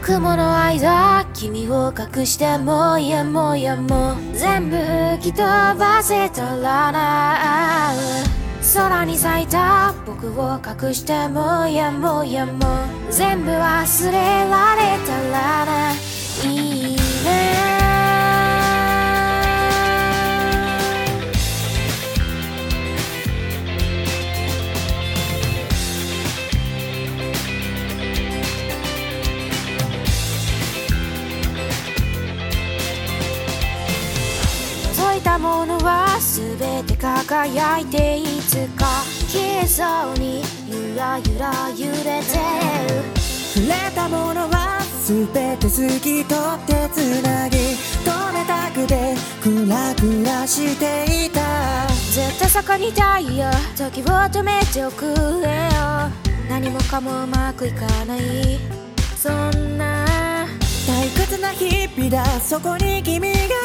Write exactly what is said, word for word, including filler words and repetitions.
雲の間君を隠してもやもやも全部吹き飛ばせたらな。空に咲いた僕を隠してもやもやも全部忘れられたらな。いいね覗いたものは全て輝いていつか消えそうにゆらゆら揺れてる。 触れたものは全て透き通ってつなぎ止めたくてクラクラしていた。 絶対坂にいたいよ時を止めておくれよ。何もかもうまくいかないそんな退屈な日々だそこに君が